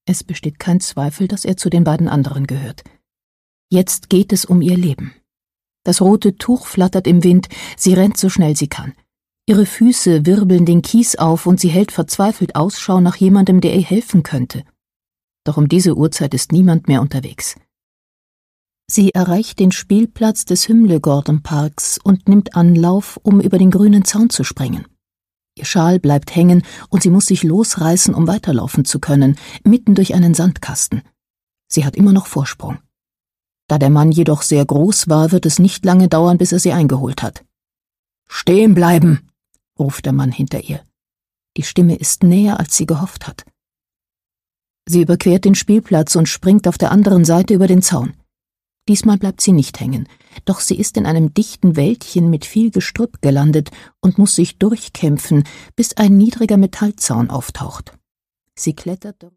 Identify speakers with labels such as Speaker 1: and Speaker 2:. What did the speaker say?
Speaker 1: Es besteht kein Zweifel, dass er zu den beiden anderen gehört. Jetzt geht es um ihr Leben. Das rote Tuch flattert im Wind, sie rennt so schnell sie kann. Ihre Füße wirbeln den Kies auf und sie hält verzweifelt Ausschau nach jemandem, der ihr helfen könnte. Doch um diese Uhrzeit ist niemand mehr unterwegs. Sie erreicht den Spielplatz des Hymle-Gordon-Parks und nimmt Anlauf, um über den grünen Zaun zu springen. Ihr Schal bleibt hängen und sie muss sich losreißen, um weiterlaufen zu können, mitten durch einen Sandkasten. Sie hat immer noch Vorsprung. Da der Mann jedoch sehr groß war, wird es nicht lange dauern, bis er sie eingeholt hat. »Stehen bleiben«, ruft der Mann hinter ihr. Die Stimme ist näher, als sie gehofft hat. Sie überquert den Spielplatz und springt auf der anderen Seite über den Zaun. Diesmal bleibt sie nicht hängen, doch sie ist in einem dichten Wäldchen mit viel Gestrüpp gelandet und muss sich durchkämpfen, bis ein niedriger Metallzaun auftaucht. Sie klettert